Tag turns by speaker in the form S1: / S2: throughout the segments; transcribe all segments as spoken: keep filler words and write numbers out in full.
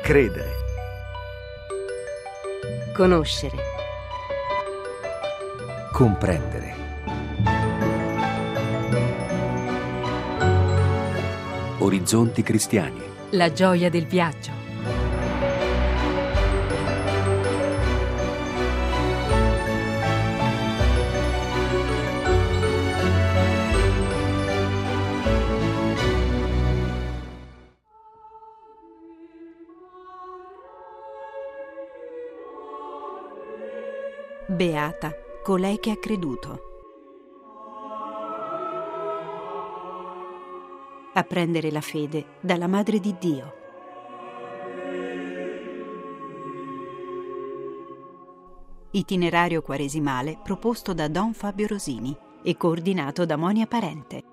S1: Credere.
S2: Conoscere.
S1: Comprendere. Orizzonti cristiani.
S2: La gioia del viaggio. Beata colei che ha creduto. Apprendere la fede dalla Madre di Dio. Itinerario quaresimale proposto da Don Fabio Rosini e coordinato da Monia Parente.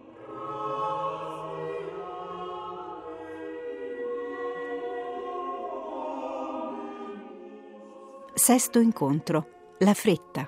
S2: Sesto incontro. La fretta.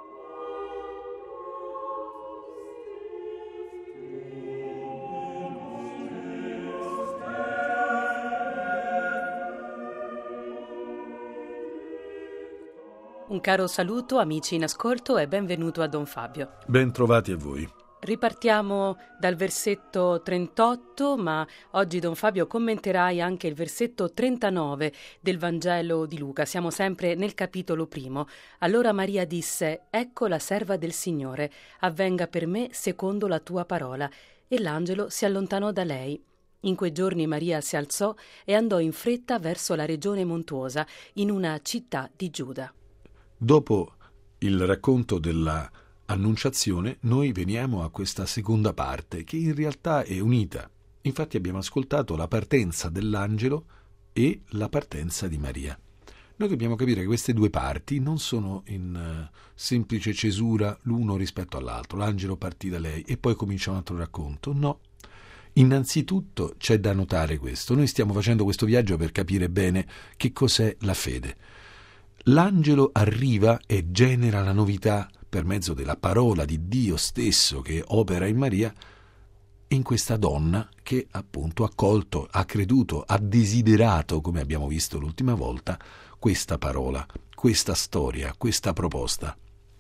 S3: Un caro saluto amici in ascolto e benvenuto a Don Fabio.
S4: Ben trovati a voi.
S3: Ripartiamo dal versetto trentotto, ma oggi Don Fabio commenterai anche il versetto trentanove del Vangelo di Luca. Siamo sempre nel capitolo primo. Allora Maria disse: «Ecco la serva del Signore, avvenga per me secondo la tua parola». E l'angelo si allontanò da lei. In quei giorni Maria si alzò e andò in fretta verso la regione montuosa, in una città di Giuda.
S4: Dopo il racconto della Annunciazione, noi veniamo a questa seconda parte che in realtà è unita. Infatti abbiamo ascoltato la partenza dell'angelo e la partenza di Maria. Noi dobbiamo capire che queste due parti non sono in uh, semplice cesura l'uno rispetto all'altro. L'angelo partì da lei e poi comincia un altro racconto. No. Innanzitutto c'è da notare questo. Noi stiamo facendo questo viaggio per capire bene che cos'è la fede. L'angelo arriva e genera la novità per mezzo della parola di Dio stesso che opera in Maria, in questa donna che appunto ha colto, ha creduto, ha desiderato, come abbiamo visto l'ultima volta, questa parola, questa storia, questa proposta.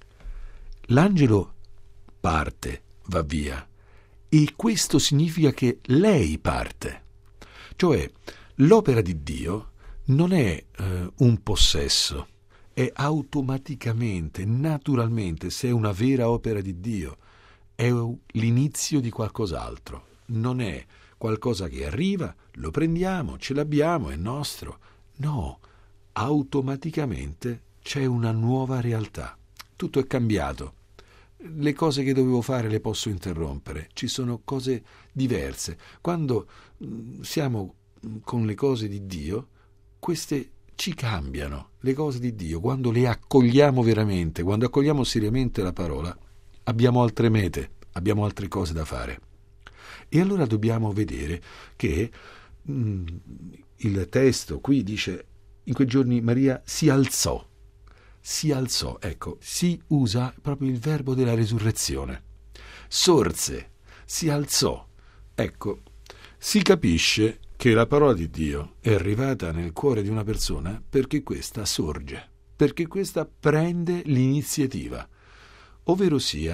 S4: L'angelo parte, va via, e questo significa che lei parte. Cioè, l'opera di Dio non è eh, un possesso, è automaticamente, naturalmente, se è una vera opera di Dio, è l'inizio di qualcos'altro. Non è qualcosa che arriva, lo prendiamo, ce l'abbiamo, è nostro. No, automaticamente c'è una nuova realtà. Tutto è cambiato. Le cose che dovevo fare le posso interrompere. Ci sono cose diverse. Quando siamo con le cose di Dio, queste ci cambiano. Le cose di Dio, quando le accogliamo veramente, quando accogliamo seriamente la parola, abbiamo altre mete, abbiamo altre cose da fare. E allora dobbiamo vedere che mh, il testo qui dice: in quei giorni Maria si alzò. Si alzò, ecco, si usa proprio il verbo della resurrezione. Sorse, si alzò. Ecco, si capisce che la parola di Dio è arrivata nel cuore di una persona perché questa sorge, perché questa prende l'iniziativa, ovvero sia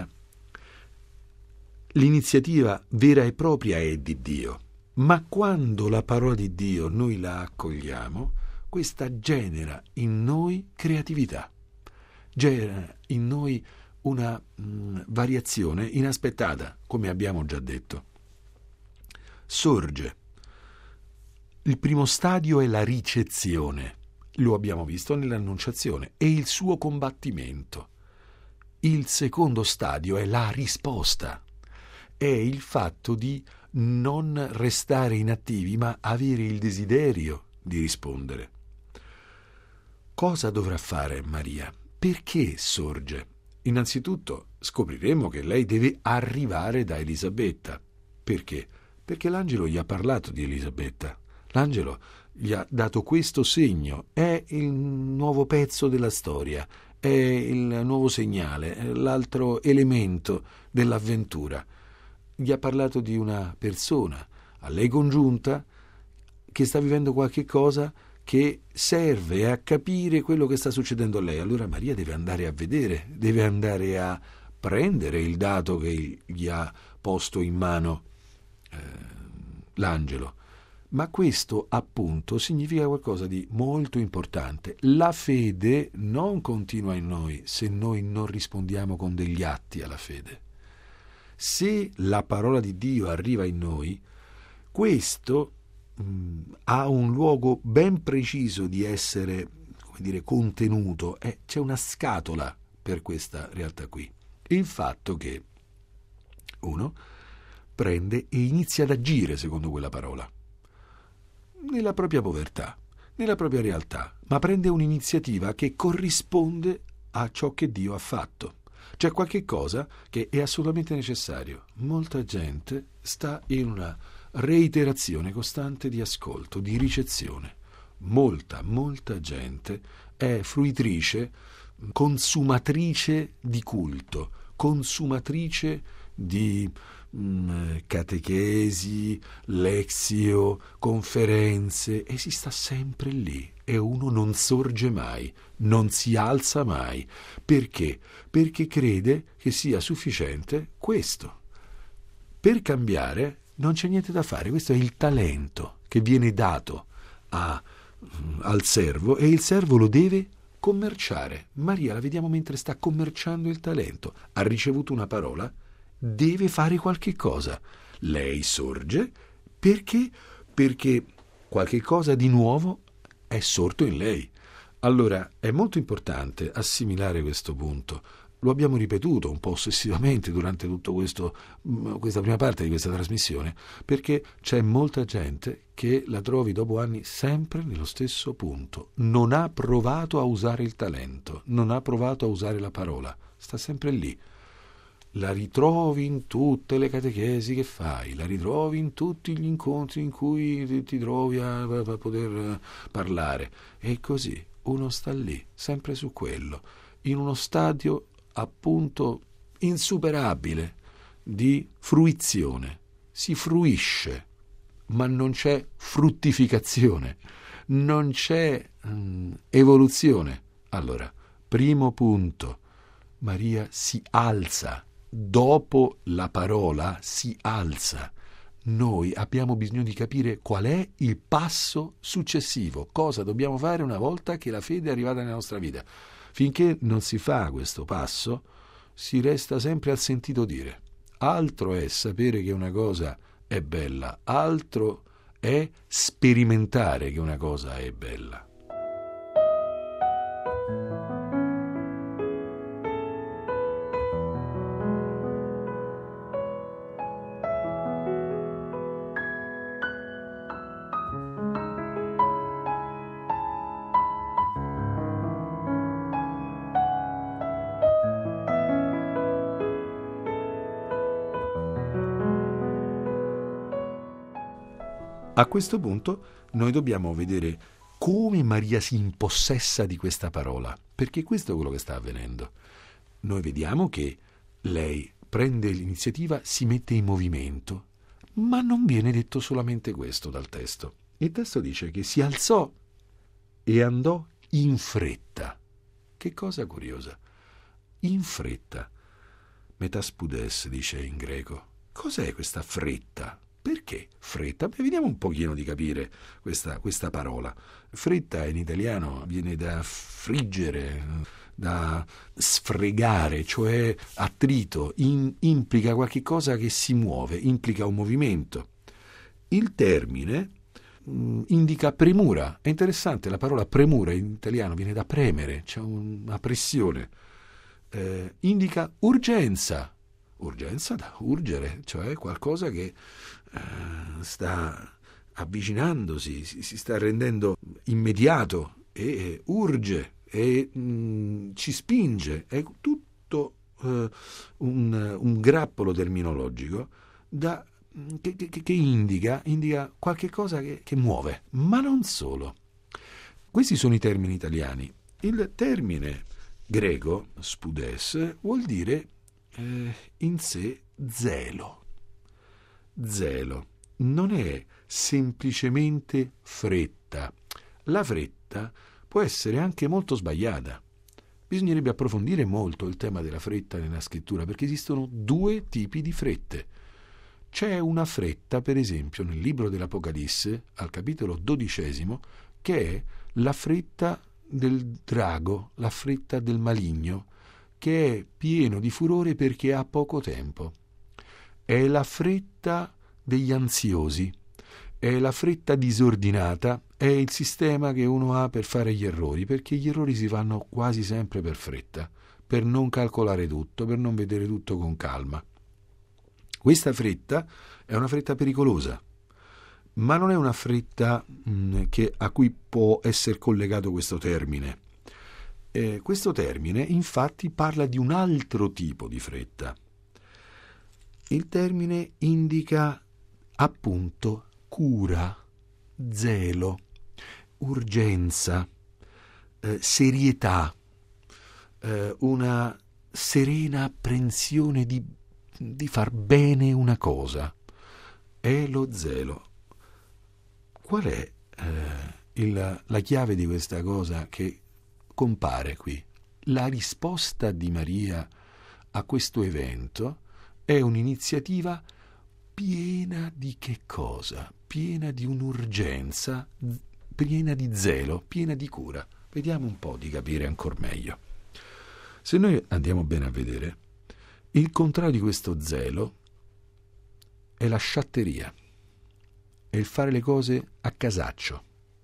S4: l'iniziativa vera e propria è di Dio, ma quando la parola di Dio noi la accogliamo, questa genera in noi creatività, genera in noi una mh, variazione inaspettata, come abbiamo già detto. Sorge. Il primo stadio è la ricezione, lo abbiamo visto nell'Annunciazione, e il suo combattimento. Il secondo stadio è la risposta, è il fatto di non restare inattivi, ma avere il desiderio di rispondere. Cosa dovrà fare Maria? Perché sorge? Innanzitutto scopriremo che lei deve arrivare da Elisabetta. Perché? Perché l'angelo gli ha parlato di Elisabetta. L'angelo gli ha dato questo segno, è il nuovo pezzo della storia, è il nuovo segnale, è l'altro elemento dell'avventura. Gli ha parlato di una persona a lei congiunta che sta vivendo qualche cosa che serve a capire quello che sta succedendo a lei. Allora Maria deve andare a vedere, deve andare a prendere il dato che gli ha posto in mano eh, l'angelo. Ma questo appunto significa qualcosa di molto importante. La fede non continua in noi se noi non rispondiamo con degli atti alla fede. Se la parola di Dio arriva in noi, questo mh, ha un luogo ben preciso di essere, come dire, contenuto. Eh, c'è una scatola per questa realtà qui. Il fatto che uno prende e inizia ad agire secondo quella parola, nella propria povertà, nella propria realtà, ma prende un'iniziativa che corrisponde a ciò che Dio ha fatto. C'è qualche cosa che è assolutamente necessario. Molta gente sta in una reiterazione costante di ascolto, di ricezione. Molta, molta gente è fruitrice, consumatrice di culto, consumatrice di mh, catechesi, lezio, conferenze, e si sta sempre lì e uno non sorge mai, non si alza mai. Perché? Perché crede che sia sufficiente questo. Per cambiare non c'è niente da fare, questo è il talento che viene dato a, al servo, e il servo lo deve commerciare. Maria la vediamo mentre sta commerciando il talento. Ha ricevuto una parola, deve fare qualche cosa. Lei sorge perché? Perché qualche cosa di nuovo è sorto in lei. Allora è molto importante assimilare questo punto. Lo abbiamo ripetuto un po' ossessivamente durante tutto questo, questa prima parte di questa trasmissione, perché c'è molta gente che la trovi dopo anni sempre nello stesso punto. Non ha provato a usare il talento, non ha provato a usare la parola, sta sempre lì. La ritrovi in tutte le catechesi che fai, la ritrovi in tutti gli incontri in cui ti, ti trovi a, a poter parlare, e così uno sta lì, sempre su quello, in uno stadio appunto insuperabile di fruizione. Si fruisce, ma non c'è fruttificazione, non c'è mm, evoluzione. Allora, primo punto, Maria si alza, dopo la parola si alza. Noi abbiamo bisogno di capire qual è il passo successivo, cosa dobbiamo fare una volta che la fede è arrivata nella nostra vita. Finché non si fa questo passo, si resta sempre al sentito dire. Altro è sapere che una cosa è bella, altro è sperimentare che una cosa è bella. A questo punto noi dobbiamo vedere come Maria si impossessa di questa parola, perché questo è quello che sta avvenendo. Noi vediamo che lei prende l'iniziativa, si mette in movimento, ma non viene detto solamente questo dal testo. Il testo dice che si alzò e andò in fretta. Che cosa curiosa. In fretta. Metaspudes dice in greco. Cos'è questa fretta? Perché fretta? Beh, vediamo un pochino di capire questa, questa parola. Fretta in italiano viene da friggere, da sfregare, cioè attrito, in, implica qualche cosa che si muove, implica un movimento. Il termine mh, indica premura. È interessante, la parola premura in italiano viene da premere, c'è una pressione. Eh, indica urgenza. Urgenza da urgere, cioè qualcosa che uh, sta avvicinandosi, si, si sta rendendo immediato e, e urge e mh, ci spinge. È tutto uh, un, un grappolo terminologico da, che, che, che indica, indica qualche cosa che, che muove, ma non solo. Questi sono i termini italiani. Il termine greco, spudes, vuol dire in sé zelo. Zelo. non è semplicemente fretta. La fretta può essere anche molto sbagliata. Bisognerebbe approfondire molto il tema della fretta nella scrittura, perché esistono due tipi di frette. C'è una fretta, per esempio, nel libro dell'Apocalisse, al capitolo dodicesimo, che è la fretta del drago, la fretta del maligno, che è pieno di furore perché ha poco tempo. È la fretta degli ansiosi, è la fretta disordinata, è il sistema che uno ha per fare gli errori, perché gli errori si fanno quasi sempre per fretta, per non calcolare tutto, per non vedere tutto con calma. Questa fretta è una fretta pericolosa, ma non è una fretta mh, che, a cui può essere collegato questo termine. Eh, questo termine infatti parla di un altro tipo di fretta. Il termine indica appunto cura, zelo, urgenza, eh, serietà, eh, una serena apprensione di, di far bene una cosa. È lo zelo. Qual è eh, il, la chiave di questa cosa che compare qui? La risposta di Maria a questo evento è un'iniziativa piena di che cosa? Piena di un'urgenza, piena di zelo, piena di cura. Vediamo un po' di capire ancora meglio. Se noi andiamo bene a vedere, il contrario di questo zelo è la sciatteria, è il fare le cose a casaccio,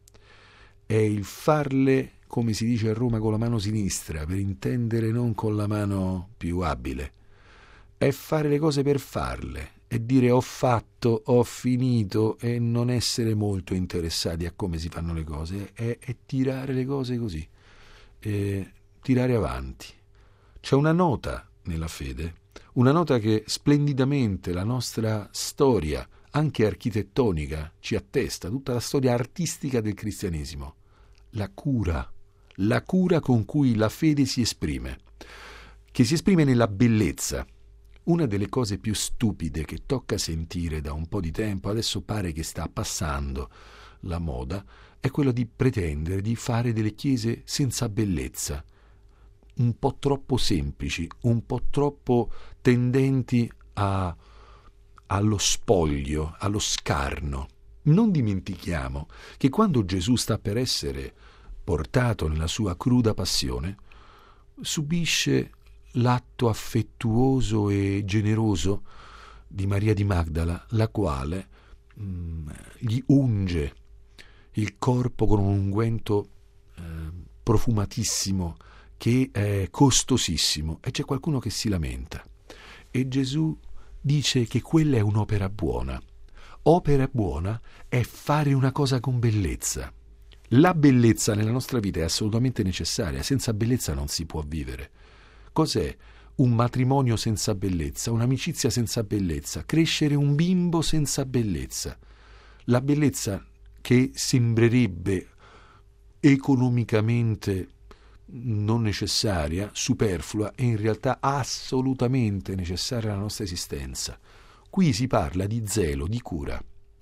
S4: è il farle, come si dice a Roma, con la mano sinistra, per intendere non con la mano più abile. È fare le cose per farle, è dire ho fatto, ho finito, e non essere molto interessati a come si fanno le cose, è, è tirare le cose così, è tirare avanti. C'è una nota nella fede, una nota che splendidamente la nostra storia, anche architettonica, ci attesta, tutta la storia artistica del cristianesimo. La cura, la cura con cui la fede si esprime, che si esprime nella bellezza. Una delle cose più stupide che tocca sentire da un po' di tempo, adesso pare che sta passando la moda, è quello di pretendere di fare delle chiese senza bellezza, un po' troppo semplici, un po' troppo tendenti a, allo spoglio, allo scarno. Non dimentichiamo che quando Gesù sta per essere portato nella sua cruda passione, subisce l'atto affettuoso e generoso di Maria di Magdala, la quale mh, gli unge il corpo con un unguento eh, profumatissimo che è costosissimo, e c'è qualcuno che si lamenta. E Gesù dice che quella è un'opera buona. Opera buona è fare una cosa con bellezza. La bellezza nella nostra vita è assolutamente necessaria, senza bellezza non si può vivere. Cos'è un matrimonio senza bellezza, un'amicizia senza bellezza, crescere un bimbo senza bellezza? La bellezza che sembrerebbe economicamente non necessaria, superflua, è in realtà assolutamente necessaria alla nostra esistenza. Qui si parla di zelo, di cura.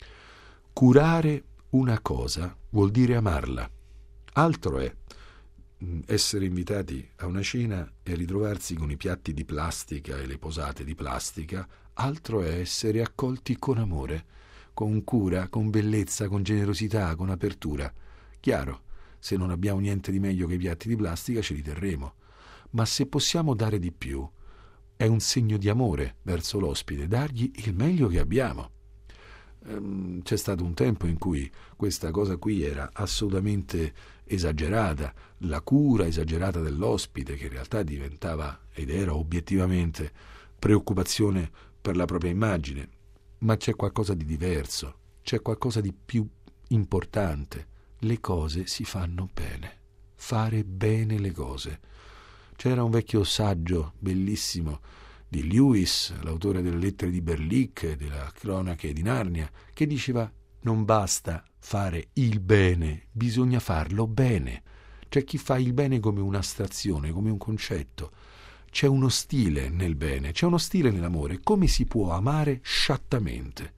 S4: Curare una cosa vuol dire amarla. Altro è essere invitati a una cena e ritrovarsi con i piatti di plastica e le posate di plastica. Altro è essere accolti con amore, con cura, con bellezza, con generosità, con apertura. Chiaro, se non abbiamo niente di meglio che i piatti di plastica ce li terremo, ma se possiamo dare di più è un segno di amore verso l'ospite, dargli il meglio che abbiamo. Ehm, c'è stato un tempo in cui questa cosa qui era assolutamente esagerata, la cura esagerata dell'ospite, che in realtà diventava ed era obiettivamente preoccupazione per la propria immagine. Ma c'è qualcosa di diverso, c'è qualcosa di più importante. Le cose si fanno bene, fare bene le cose. C'era un vecchio saggio bellissimo di Lewis, l'autore delle lettere di Berlic e della cronache di Narnia, che diceva: non basta fare il bene, bisogna farlo bene. C'è chi fa il bene come un'astrazione, come un concetto. C'è uno stile nel bene, c'è uno stile nell'amore. Come si può amare sciattamente?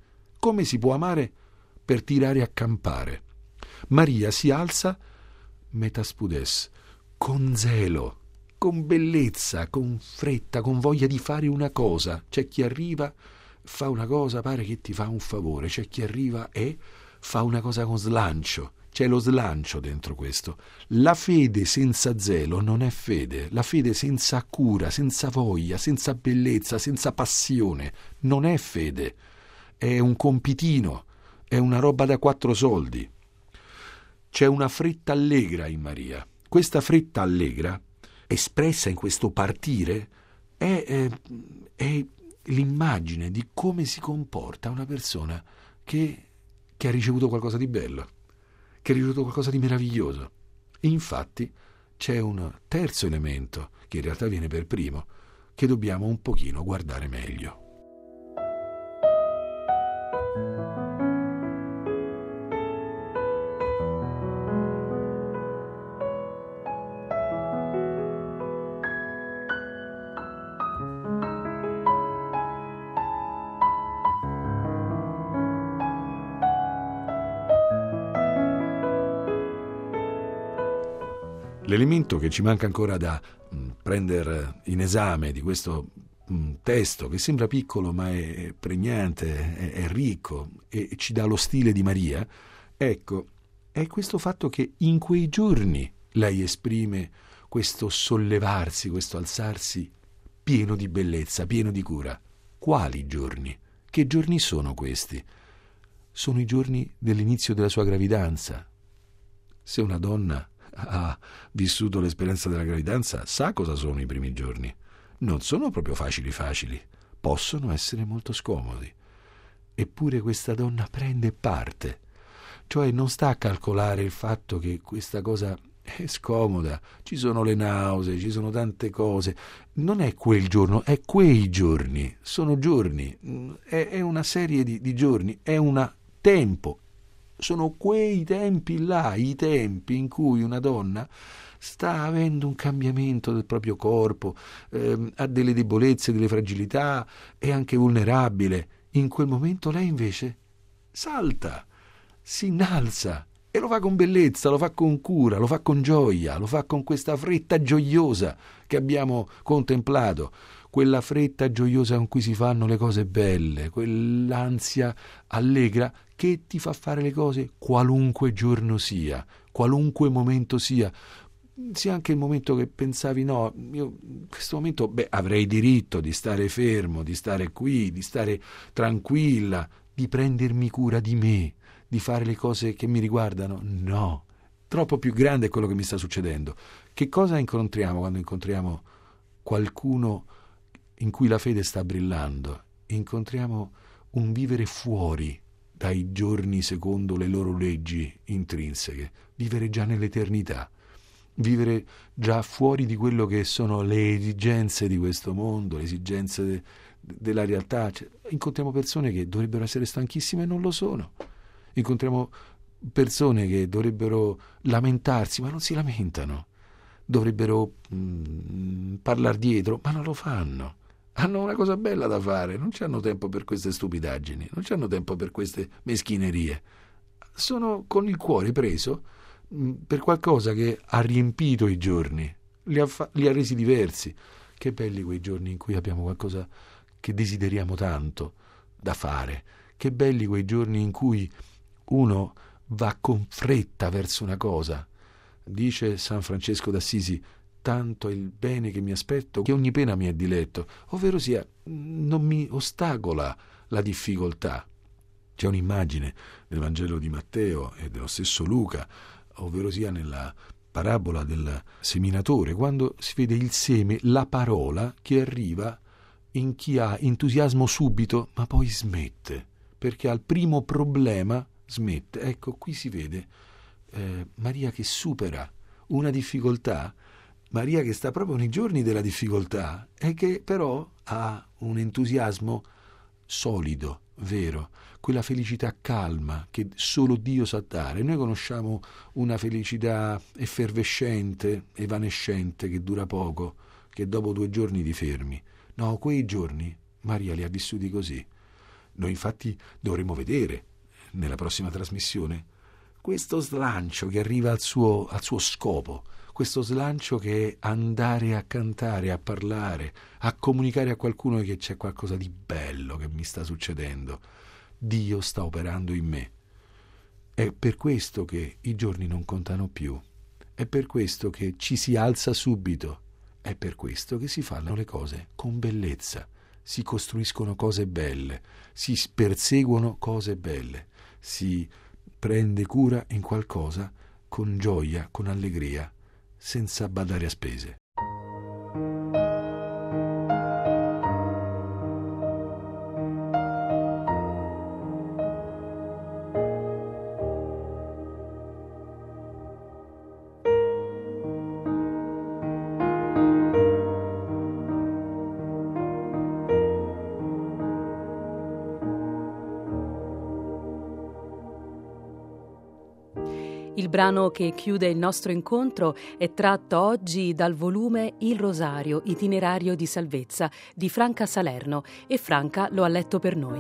S4: come si può amare per tirare a campare. Maria si alza metaspudes, con zelo, con bellezza, con fretta, con voglia di fare una cosa. C'è chi arriva, fa una cosa, pare che ti fa un favore. C'è chi arriva e fa una cosa con slancio. C'è lo slancio dentro questo. La fede senza zelo non è fede. La fede senza cura, senza voglia, senza bellezza, senza passione non è fede. È un compitino, è una roba da quattro soldi. C'è una fretta allegra in Maria. Questa fretta allegra, espressa in questo partire, è, è, è l'immagine di come si comporta una persona che, che ha ricevuto qualcosa di bello, che ha ricevuto qualcosa di meraviglioso. E infatti c'è un terzo elemento, che in realtà viene per primo, che dobbiamo un pochino guardare meglio. L'elemento che ci manca ancora da mh, prendere in esame di questo mh, testo, che sembra piccolo ma è pregnante, è, è ricco e, e ci dà lo stile di Maria, ecco, è questo fatto che in quei giorni lei esprime questo sollevarsi, questo alzarsi pieno di bellezza, pieno di cura. Quali giorni? Che giorni sono questi? Sono i giorni dell'inizio della sua gravidanza. Se una donna ha vissuto l'esperienza della gravidanza, sa cosa sono i primi giorni. Non sono proprio facili facili, possono essere molto scomodi. Eppure questa donna prende parte, cioè non sta a calcolare il fatto che questa cosa è scomoda, ci sono le nausee, ci sono tante cose. Non è quel giorno, è quei giorni, sono giorni, è, è una serie di, di giorni, è un tempo. Sono quei tempi là, i tempi in cui una donna sta avendo un cambiamento del proprio corpo, ehm, ha delle debolezze, delle fragilità, è anche vulnerabile. In quel momento lei invece salta, si innalza e lo fa con bellezza, lo fa con cura, lo fa con gioia, lo fa con questa fretta gioiosa che abbiamo contemplato, quella fretta gioiosa con cui si fanno le cose belle, quell'ansia allegra che ti fa fare le cose qualunque giorno sia, qualunque momento sia, sia anche il momento che pensavi no, io in questo momento beh, avrei diritto di stare fermo, di stare qui, di stare tranquilla, di prendermi cura di me, di fare le cose che mi riguardano. No, troppo più grande è quello che mi sta succedendo. Che cosa incontriamo quando incontriamo qualcuno in cui la fede sta brillando? Incontriamo un vivere fuori dai giorni secondo le loro leggi intrinseche, vivere già nell'eternità, vivere già fuori di quello che sono le esigenze di questo mondo, le esigenze de- della realtà. Cioè, incontriamo persone che dovrebbero essere stanchissime e non lo sono. Incontriamo persone che dovrebbero lamentarsi, ma non si lamentano. Dovrebbero mm, parlare dietro, ma non lo fanno. Hanno una cosa bella da fare, non hanno tempo per queste stupidaggini, non hanno tempo per queste meschinerie. Sono con il cuore preso mh, per qualcosa che ha riempito i giorni, li ha, fa- li ha resi diversi. Che belli quei giorni in cui abbiamo qualcosa che desideriamo tanto da fare. Che belli quei giorni in cui uno va con fretta verso una cosa. Dice San Francesco d'Assisi: tanto è il bene che mi aspetto che ogni pena mi è diletto, ovvero sia non mi ostacola la difficoltà. C'è un'immagine nel Vangelo di Matteo e dello stesso Luca, ovvero sia nella parabola del seminatore, quando si vede il seme, la parola che arriva in chi ha entusiasmo subito ma poi smette, perché al primo problema smette. Ecco, qui si vede eh, Maria che supera una difficoltà, Maria che sta proprio nei giorni della difficoltà e che però ha un entusiasmo solido, vero, quella felicità calma che solo Dio sa dare. Noi conosciamo una felicità effervescente, evanescente, che dura poco, che dopo due giorni ti fermi. No, quei giorni Maria li ha vissuti così. Noi infatti dovremo vedere nella prossima trasmissione questo slancio che arriva al suo, al suo scopo, questo slancio che è andare a cantare, a parlare, a comunicare a qualcuno che c'è qualcosa di bello che mi sta succedendo. Dio sta operando in me. È per questo che i giorni non contano più, è per questo che ci si alza subito, è per questo che si fanno le cose con bellezza, si costruiscono cose belle, si perseguono cose belle, si prende cura in qualcosa con gioia, con allegria, senza badare a spese.
S3: Il brano che chiude il nostro incontro è tratto oggi dal volume Il Rosario, itinerario di salvezza di Franca Salerno, e Franca lo ha letto per noi.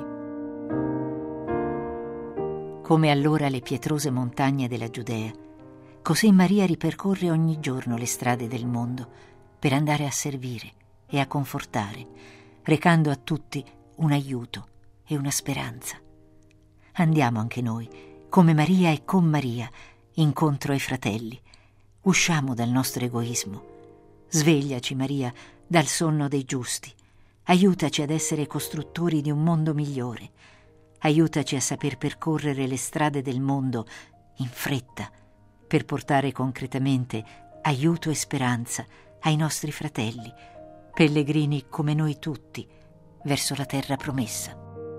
S5: Come allora le pietrose montagne della Giudea, così Maria ripercorre ogni giorno le strade del mondo per andare a servire e a confortare, recando a tutti un aiuto e una speranza. Andiamo anche noi, come Maria e con Maria, incontro ai fratelli. Usciamo dal nostro egoismo. Svegliaci, Maria, dal sonno dei giusti. Aiutaci ad essere costruttori di un mondo migliore. Aiutaci a saper percorrere le strade del mondo in fretta per portare concretamente aiuto e speranza ai nostri fratelli, pellegrini come noi tutti, verso la terra promessa.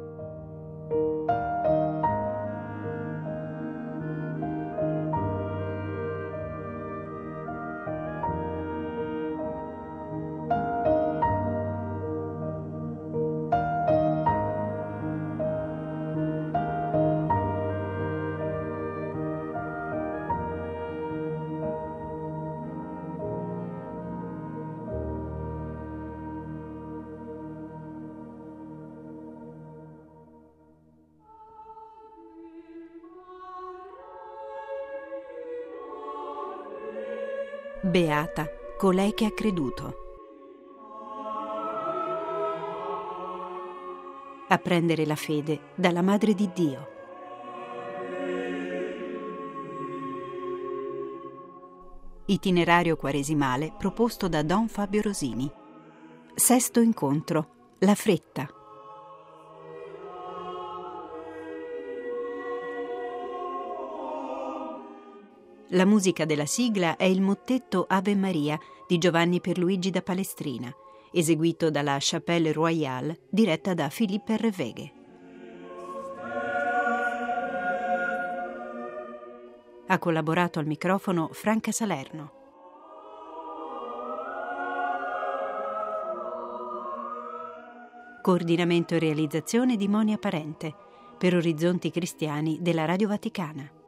S2: Beata colei che ha creduto. Apprendere la fede dalla Madre di Dio. Itinerario quaresimale proposto da Don Fabio Rosini. Sesto incontro, la fretta. La musica della sigla è il mottetto Ave Maria di Giovanni Pierluigi da Palestrina, eseguito dalla Chapelle Royale, diretta da Philippe Reveghe. Ha collaborato al microfono Franca Salerno. Coordinamento e realizzazione di Monia Parente, per Orizzonti Cristiani della Radio Vaticana.